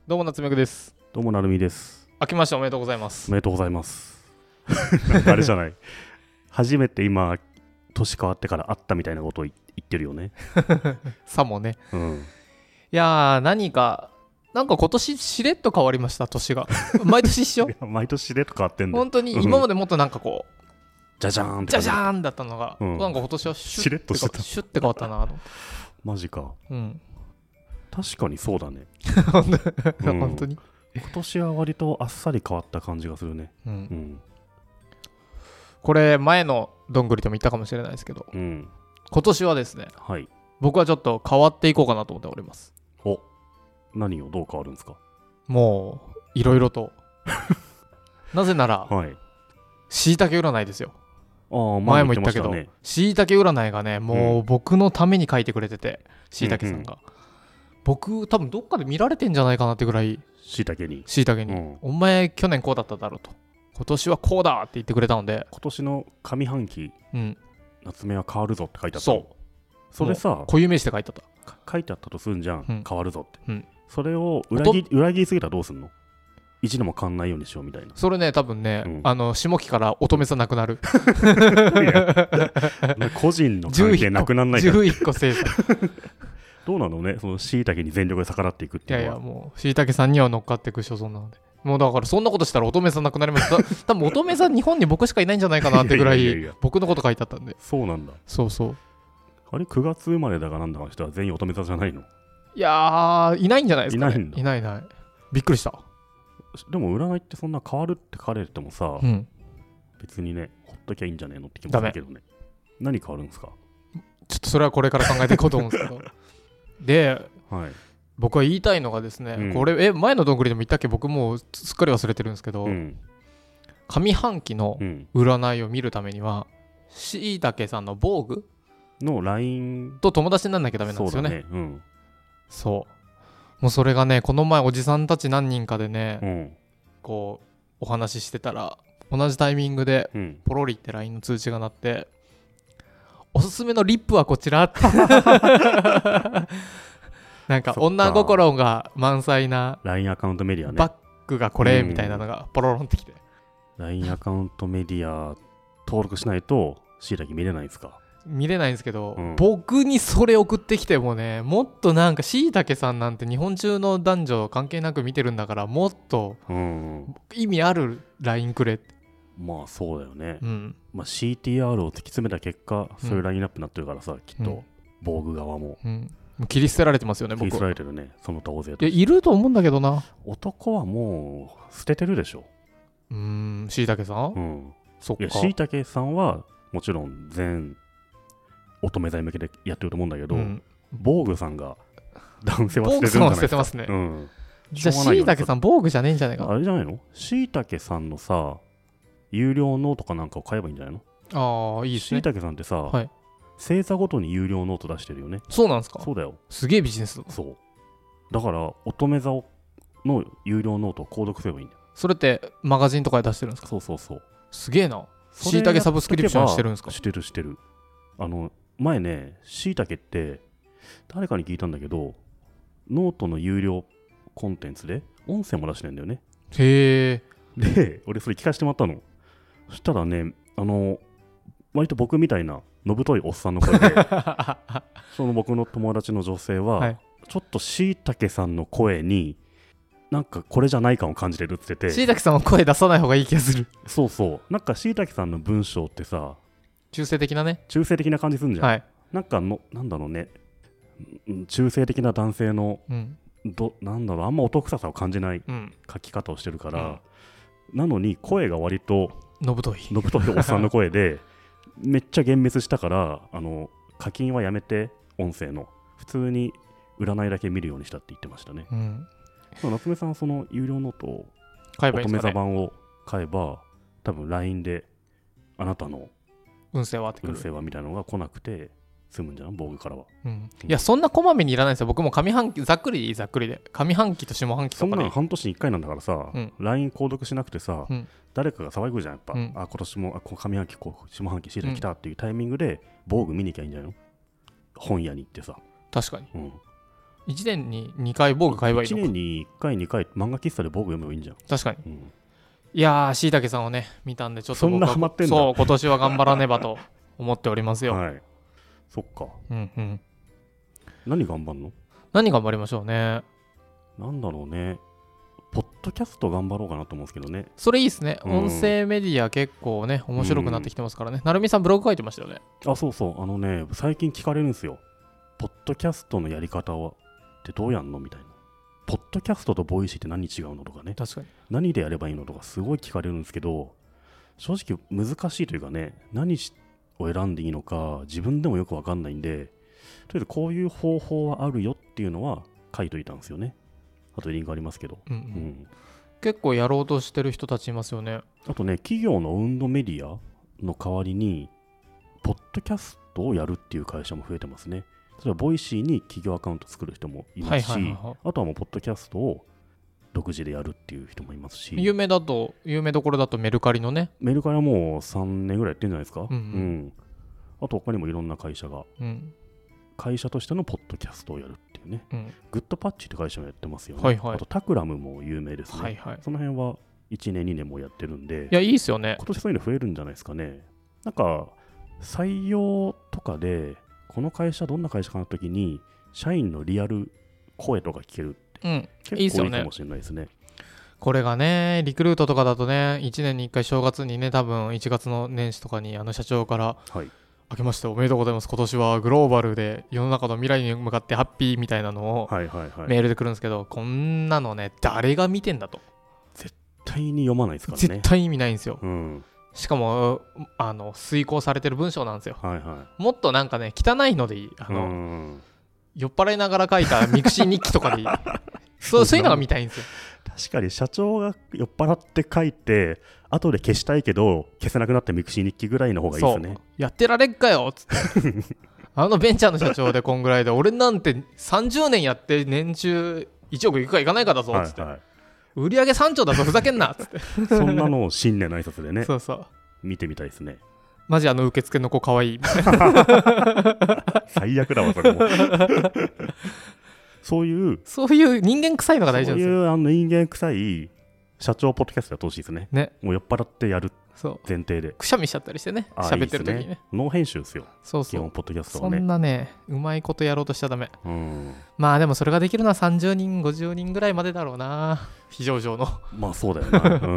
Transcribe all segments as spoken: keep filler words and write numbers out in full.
どうも夏目くです。 どうもなるみです。 明けましておめでとうございます。 おめでとうございます。なんかあれじゃない初めて今年変わってから会ったみたいなことを言ってるよね。 さもね、 うん、 いやー何かなんか今年しれっと変わりました。年が毎年一緒毎年でと変わってんだよ。 本当に今までもっとなんかこうじゃじゃーんってじゃじゃーんだったのが、 うん、 なんか今年はシュッしれっとしてたシュッて変わったなと思って。 マジか、 うん、 確かにそうだね。 うん、本当に今年は割とあっさり変わった感じがするね。 うん、 うん、 これ前のどんぐりでも言ったかもしれないですけど、 うん、 今年はですね、 はい、 僕はちょっと変わっていこうかなと思っております。 お、何をどう変わるんですか？ もういろいろとなぜなら、 はい、 しいたけ占いですよ。 あ前も言ったけど、 ね、 しいたけ占いがね、もう僕のために書いてくれてて、しいたけさんが、うんうん、僕多分どっかで見られてんじゃないかなってぐらいしいたけにしいたけに、うん、お前去年こうだっただろうと、今年はこうだって言ってくれたので、 今年の上半期、うん、夏目は変わるぞって書いてあった。 そうそれさ、 固有名詞で書いてあった書いてあったとするんじゃん、うん、変わるぞって、うん、それを裏切裏切りすぎたらどうすんの？一度も変わんないようにしようみたいな。 それね、多分ね、うん、あの下期から乙女座なくなる個人の関係なくなんないからじゅういっこ生産どうなのね、そのしいたけに全力で逆らっていくっていうのは。 いやいや、もうしいたけさんには乗っかっていく所存なので、もうだからそんなことしたら乙女座なくなります多分乙女座日本に僕しかいないんじゃないかなってぐらい僕のこと書いてあったんで。 そうなんだ。 そうそう。 あれくがつ生まれだかなんだかの人は全員乙女座じゃないの？ いやー、いないんじゃないですか、ね、 いないんだ。 いないいない。びっくりした。 でも占いってそんな変わるって書かれてもさ、うん、別にね、ほっときゃいいんじゃねえのって気もするけどね。何変わるんですか？ ちょっとそれはこれから考えていこうと思うんですけどで、はい、僕は言いたいのがですね、うん、これえ前のどんぐりでも言ったっけ？僕もうすっかり忘れてるんですけど、うん、上半期の占いを見るためにはしいたけさんの防具の ラインと友達にならなきゃダメなんですよね。 そうだね、うん、 そうもうそれがね、この前おじさんたち何人かでね、うん、こうお話ししてたら同じタイミングでポロリって ライン の通知が鳴って、うん、おすすめのリップはこちらってなんか女心が満載なライン アカウントメディアね、 バッグがこれみたいなのがポロロンってきて、 うん、ライン アカウントメディア登録しないとしいたけ見れないんですか？ 見れないんですけど、うん、僕にそれ送ってきてもね、もっとなんかしいたけさんなんて日本中の男女関係なく見てるんだから、もっと意味ある ライン くれって。 まあそうだよね、 うん、 まあ、シーティーアール を突き詰めた結果、そういうラインナップになってるからさ、うん、きっと防具側も、 うん、もう切り捨てられてますよね。僕切り捨てられてるね、その他大勢と。 いや、いると思うんだけどな。 男はもう捨ててるでしょ。 うーん、しいたけさん、うん、そっか。 いや、しいたけさんはもちろん全乙女座に向けてやってると思うんだけど、うん、防具さんが男性は捨ててるんじゃないですか。防具さんは捨ててますね、うん、じゃあしいたけさん防具じゃねえんじゃないか。 あれじゃないの？しいたけさんのさ、有料ノートかなんかを買えばいいんじゃないの？ ああ、いいですね。 しいたけさんってさ、はい、星座ごとに有料ノート出してるよね。 そうなんですか？ そうだよ。 すげえビジネスだ。 そうだから乙女座の有料ノートを購読すればいいんだよ。 それってマガジンとかで出してるんですか？ そうそうそう。 すげえな。しいたけサブスクリプションしてるんですか？ してるしてる。あの前ね、しいたけって誰かに聞いたんだけど、ノートの有料コンテンツで音声も出してるんだよね。 へえ。で、俺それ聞かせてもらったの。そしたらね、あの割と僕みたいなのぶといおっさんの声でその僕の友達の女性は、はい、ちょっとしいたけさんの声になんかこれじゃない感を感じてるって言ってて、 しいたけさんは声出さない方がいい気がする。 そうそう、なんかしいたけさんの文章ってさ、 中性的なね、 中性的な感じするんじゃん、はい、なんかのなんだろうね、中性的な男性の、うん、どなんだろう、あんま男臭さを感じない書き方をしてるから、うん、なのに声が割とのぶといのぶといおっさんの声でめっちゃ幻滅したから、あの課金はやめて音声の普通に占いだけ見るようにしたって言ってましたね、うん、夏目さんはその有料ノートを買えばいいんですかね。 乙女座版を買えば多分 ライン であなたの運勢はってくる、 運勢はみたいなのが来なくて済むんじゃない？防具からは、 うん、いやそんなこまめにいらないですよ。僕も上半期ざっくりざっくりで上半期と下半期とかで、 そんな半年にいっかいなんだからさ、うん、ライン 購読しなくてさ、うん、誰かが騒ぐじゃんやっぱ、うん、あ今年もあ上半期こう下半期シーズン来たっていうタイミングで防具見に行きゃいいんじゃないの？本屋に行ってさ。 確かに、 うん、 いちねんににかい防具買えばいいのか。 いちねんにいっかいにかい漫画喫茶で防具読めばいいんじゃん。 確かに、うん、いやーしいたけさんをね見たんでちょっと僕はそんなハマってんだ。 そう今年は頑張らねばと思っておりますよ。 はい、そっか。 うんうん。 何頑張んの？ 何頑張りましょうね。 なんだろうね。ポッドキャスト頑張ろうかなと思うんですけどね。 それいいですね、うん、音声メディア結構ね面白くなってきてますからね、うん、なるみさんブログ書いてましたよね。 あ、そうそう、あのね最近聞かれるんですよ。ポッドキャストのやり方はってどうやんのみたいな。ポッドキャストとボイシーって何違うのとかね。 確かに何でやればいいのとかすごい聞かれるんですけど、正直難しいというかね、何を選んでいいのか自分でもよく分かんないんで、とりあえずこういう方法はあるよっていうのは書いといたんですよね。あとリンクありますけど、 うんうんうん、結構やろうとしてる人たちいますよね。 あとね、企業の運動メディアの代わりにポッドキャストをやるっていう会社も増えてますね。例えばボイシーに企業アカウント作る人もいますし、はいはいはいはい、あとはもうポッドキャストを独自でやるっていう人もいますし、 有名だと有名どころだとメルカリのね、 メルカリはもうさんねんぐらいやってるんじゃないですか、うんうんうん、あと他にもいろんな会社が、うん、会社としてのポッドキャストをやるっていうね、うん、グッドパッチって会社もやってますよね、はいはい、あとタクラムも有名ですね、はいはい、その辺はいちねんにねんもやってるんで、 いやいいですよね。 今年そういうの増えるんじゃないですかね。なんか採用とかでこの会社どんな会社かな時に社員のリアル声とか聞けるって、うん、結構いいかもしれないですね。いいですよね。 これがねリクルートとかだとねいちねんにいっかい正月にね多分いちがつの年始とかにあの社長から、はい、明けましておめでとうございます、今年はグローバルで世の中の未来に向かってハッピーみたいなのをメールで来るんですけど、はいはいはい、こんなのね誰が見てんだと。 絶対に読まないですからね。 絶対意味ないんですよ、 うん、 しかもあの遂行されてる文章なんですよ、 はいはい、 もっとなんかね汚いのでいい、あの、うん、酔っ払いながら書いたミクシー日記とかでいいそう、そういうのが見たいんですよ。 確かに社長が酔っ払って書いて後で消したいけど消せなくなったミクシー日記ぐらいの方がいいですね。そうやってられっかよっつってあのベンチャーの社長でこんぐらいで俺なんてさんじゅうねんやって年収いちおくいくかいかないかだぞっつって、はいはい、売り上げさんちょうだぞふざけんなっつってそんなのを新年の挨拶でねそうそう見てみたいですね。 マジあの受付の子かわいい最悪だわそれもそういうそういう人間臭いのが大事なんですよ。 そういうあの人間臭い社長ポッドキャストやってほしいですね。ね、もう酔っ払ってやる前提でくしゃみしちゃったりしてね喋ってる時に ね, いいねノー編集ですよ。 そうそう基本ポッドキャストはねそんなねうまいことやろうとしちゃダメ、うん、まあでもそれができるのはさんじゅうにんごじゅうにんぐらいまでだろうな非常上のまあそうだよな、うん、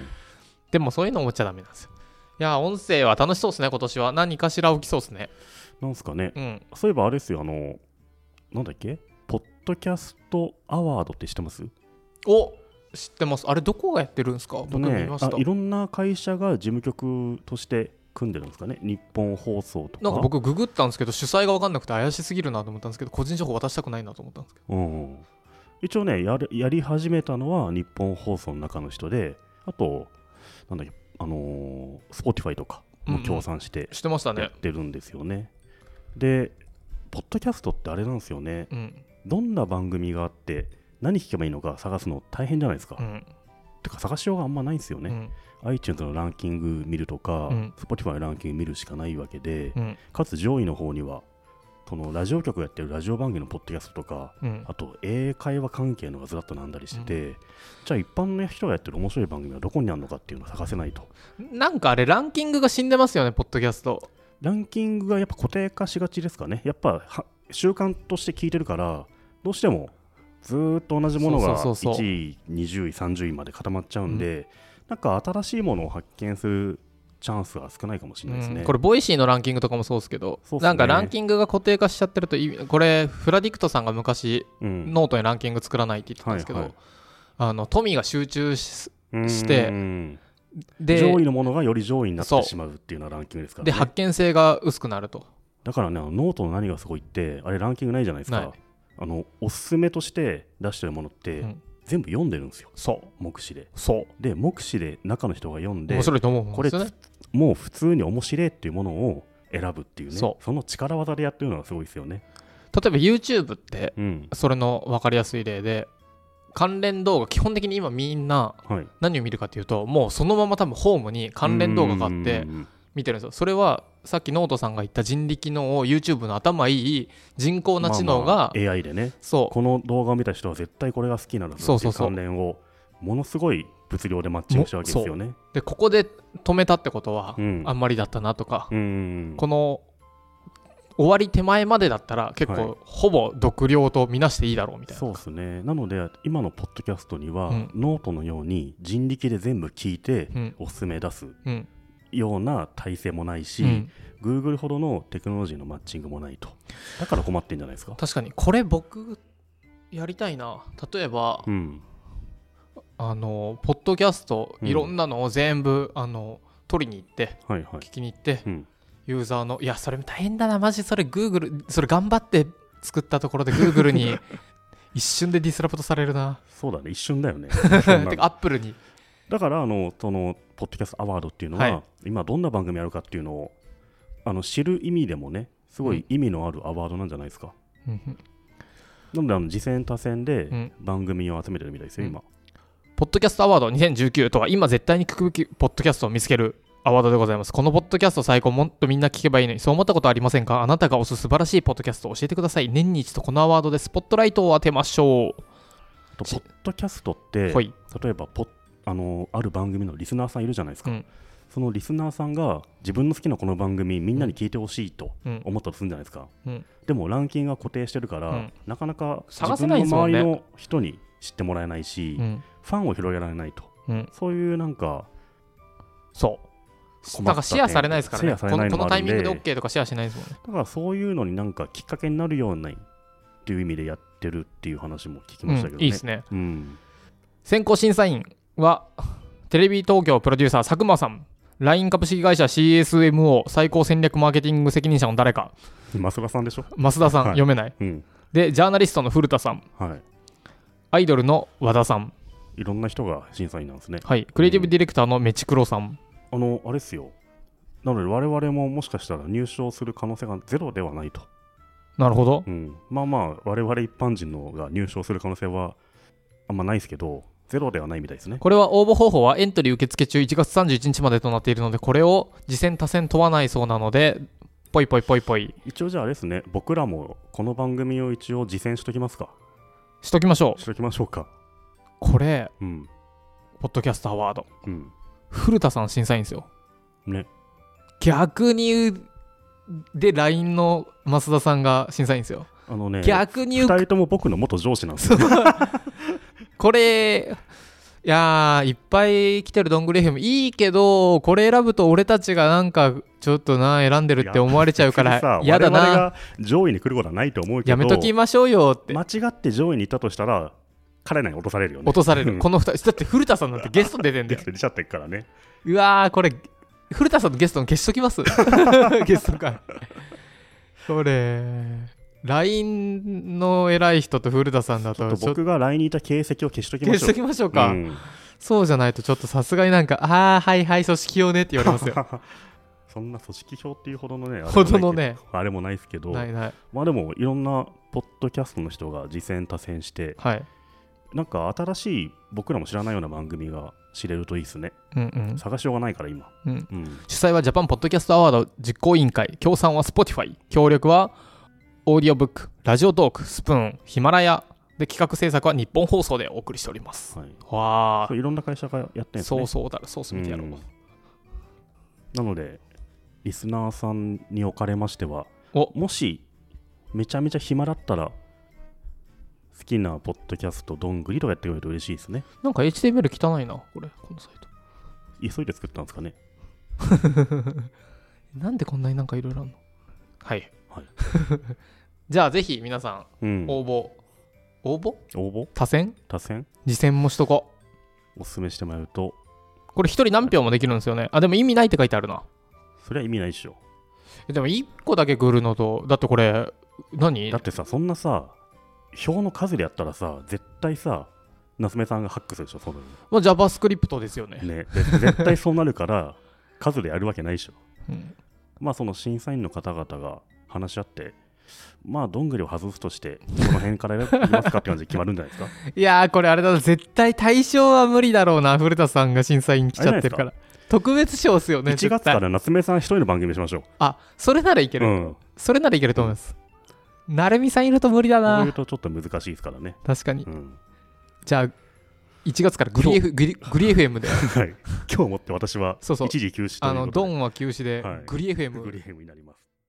でもそういうの思っちゃダメなんですよ。いや音声は楽しそうですね。今年は何かしら起きそうですね。 なんすかね、うん、そういえばあれですよ、あのなんだっけポッドキャストアワードって知ってます？ お知ってます。あれどこがやってるんですか？僕見ました。 あいろんな会社が事務局として組んでるんですかね。日本放送とかなんか僕ググったんですけど主催が分かんなくて怪しすぎるなと思ったんですけど個人情報渡したくないなと思ったんですけど、うん、 一応ね や, やり始めたのは日本放送の中の人で、あとなんだっけあのー、Spotify とかも協賛してやってるんですよね、うんうん、でポッドキャストってあれなんですよね、うん、どんな番組があって何聞けばいいのか探すの大変じゃないですか、うん、てか探しようがあんまないんですよね、うん、iTunes のランキング見るとか、うん、Spotify のランキング見るしかないわけで、うん、かつ上位の方にはそのラジオ局やってるラジオ番組のポッドキャストとか、うん、あと英会話関係のがずらっと並んだりしてて、うん、じゃあ一般の人がやってる面白い番組はどこにあるのかっていうのを探せないと。 なんかあれランキングが死んでますよねポッドキャスト。 ランキングがやっぱ固定化しがちですかね。やっぱ習慣として聞いてるからどうしてもずっと同じものがいちい、にじゅうい、さんじゅういまで固まっちゃうんで、うん、なんか新しいものを発見するチャンスは少ないかもしれないですね、うん、これボイシーのランキングとかもそうですけどそうです、ね、なんかランキングが固定化しちゃってるとこれフラディクトさんが昔、うん、ノートにランキング作らないって言ってたんですけど、はいはい、あの富が集中 し, してで上位のものがより上位になってしまうっていうようなランキングですからね。 で発見性が薄くなると。 だからねあのノートの何がすごいってあれランキングないじゃないですか。あのおすすめとして出してるものって、うん、全部読んでるんですよ。そう目視で。そうで目視で中の人が読んで面白いと思うんですよね。 これもう普通に面白いっていうものを選ぶっていうね。そうその力技でやってるのがすごいですよね。 例えば YouTube って、うん、それの分かりやすい例で関連動画基本的に今みんな何を見るかというと、はい、もうそのまま多分ホームに関連動画があって見てるんですよ。それはさっきノートさんが言った人力のを YouTube の頭いい人工な知能が、まあまあエーアイ でね、 そうこの動画を見た人は絶対これが好きなのだっていう関連をものすごい物量でマッチングしたわけですよね。 でここで止めたってことは、うん、あんまりだったなとか、うん、この終わり手前までだったら結構、はい、ほぼ読量と見なしていいだろうみたいな。 そうですね。なので今のポッドキャストには、うん、ノートのように人力で全部聞いて、うん、おすすめ出すような体制もないし、うん、Google ほどのテクノロジーのマッチングもないと。だから困ってんじゃないですか。 確かにこれ僕やりたいな。例えば、うん、あのポッドキャストいろんなのを全部、うん、あの取りに行って、はいはい、聞きに行って、うん、ユーザーのいやそれ大変だなマジそれ Google それ頑張って作ったところで Google に一瞬でディスラプトされるな。 そうだね、一瞬だよねてか Apple に。 だからあのそのポッドキャストアワードっていうのは、はい、今どんな番組あるかっていうのをあの知る意味でもねすごい意味のあるアワードなんじゃないですか、うん、なのであの次戦多戦で番組を集めてるみたいですよ、うん、今ポッドキャストアワードにせんじゅうきゅうとは今絶対に聞くべきポッドキャストを見つけるアワードでございます。このポッドキャスト最高、もっとみんな聞けばいいのにそう思ったことありませんか。あなたが推す素晴らしいポッドキャストを教えてください。年に一度このアワードでスポットライトを当てましょう。 ポッドキャストって例えばポッあのある番組のリスナーさんいるじゃないですか、うん、そのリスナーさんが自分の好きなこの番組みんなに聞いてほしいと思ったとするんじゃないですか、うん、でもランキングが固定してるから、うん、なかなか自分の周りの人に知ってもらえないし、うん、ファンを広げられないと、うん、そういうなんかそうなんかシェアされないですからね。この、このタイミングで OK とかシェアしないですもんね。 だからそういうのになんかきっかけになるようなっていう意味でやってるっていう話も聞きましたけどね、 うん、いいですね、うん、選考審査員はテレビ東京プロデューサー佐久間さん、 ライン 株式会社 シーエスエムオー 最高戦略マーケティング責任者の誰か増田さんでしょ。 増田さん、はい、読めない、うん、でジャーナリストの古田さん、はい、アイドルの和田さん、 いろんな人が審査員なんですね。 はい、クリエイティブディレクターのメチクロさん、 うん、あのあれですよ。なので我々ももしかしたら入賞する可能性がゼロではないと。 なるほど、 うん、まあまあ我々一般人のが入賞する可能性はあんまないですけどゼロではないみたいですね。 これは応募方法はエントリー受付中いちがつさんじゅういちにちまでとなっているので、これを次戦多戦問わないそうなのでぽいぽいぽいぽい。 一応じゃああれですね、僕らもこの番組を一応次戦しときますか。 しときましょうしときましょうか。 これ、うん、ポッドキャストアワード、うん、古田さん審査員ですよね。逆にで ライン の増田さんが審査員ですよ。 あのね、逆にふたりとも僕の元上司なんですよこれいやーいっぱい来てるどんぐり エフエム いいけど、これ選ぶと俺たちがなんかちょっとな選んでるって思われちゃうから嫌だな。我々が上位に来ることはないと思うけどやめときましょうよって。 間違って上位にいたとしたら彼らに落とされるよね。 落とされるこのふたりだって古田さんなんてゲスト出てんだよ。 ゲスト出ちゃってるからね。 うわーこれ古田さんのゲストの消しときますゲストかこれ ライン の偉い人と古田さんだとちょっと僕が ライン にいた形跡を消しときましょう。 消しときましょうか、うん、そうじゃないとちょっとさすがになんかああはいはい組織票ねって言われますよそんな組織票っていうほどのねほどのねあれもないですけど、 ないない、 まあでもいろんなポッドキャストの人が次戦多戦して、はい、なんか新しい僕らも知らないような番組が知れるといいですね、うんうん、探しようがないから今、うんうん、 主催はジャパンポッドキャストアワード実行委員会、協賛は Spotify、 協力はオーディオブック、ラジオトーク、スプーン、ヒマラヤで、企画制作は日本放送でお送りしております、はい、 わー、いろんな会社がやってるんですね。 そうそうだ、ソース見てやろう、うん、 なのでリスナーさんにおかれましては、もしめちゃめちゃ暇だったら好きなポッドキャストどんぐりとかやってくれると嬉しいですね。 なんか エイチティーエムエル 汚いなこれ、このサイト急いで作ったんですかねなんでこんなになんかいろいろあるの。はい、はい、じゃあぜひ皆さん、うん、応募応募応募多選多選次戦もしとこう。おすすめしてもらうとこれ一人何票もできるんですよね。あでも意味ないって書いてあるな。 それは意味ないっしょ。 でもいっこだけ来るのと、だってこれ何だってさ、そんなさ票の数でやったらさ絶対さ夏目さんがハックするでしょ。そのまあ JavaScript ですよね。 ねで絶対そうなるから数でやるわけないでしょ、うん、まあその審査員の方々が話し合ってまあどんぐりを外すとしてこの辺からやりますかって感じで決まるんじゃないですか。 いやーこれあれだ、絶対対象は無理だろうな。古田さんが審査員来ちゃってるから。 特別賞っすよね。 いちがつから夏目さん一人の番組しましょう。 あ、それならいける、うん、それならいけると思います。なるみさんいると無理だな。 いるとちょっと難しいですからね。 確かに、うん、じゃあいちがつからグリ F グリグリ エフエム で、はい、 今日もって私は一時休止ということで、 あのドンは休止で、はい、グリ エフエムグリ エフエム になります。